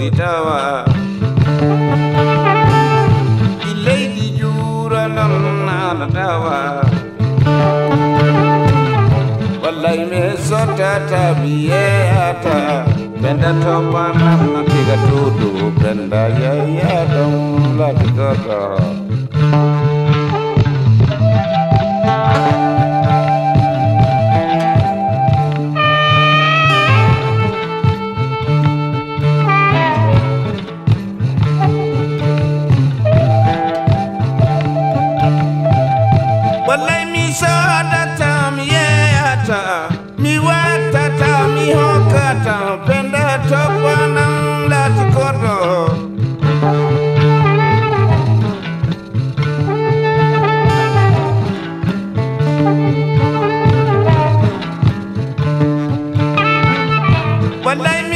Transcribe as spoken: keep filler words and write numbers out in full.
ditawa di leydi juura non nana tawa wallay me sottata mi yeyata benda topanam tiga tudu benda yaya dom lati goto wallay mi sodata mi yeyata mi wattata mi hokkata benda topanam lati goto wallay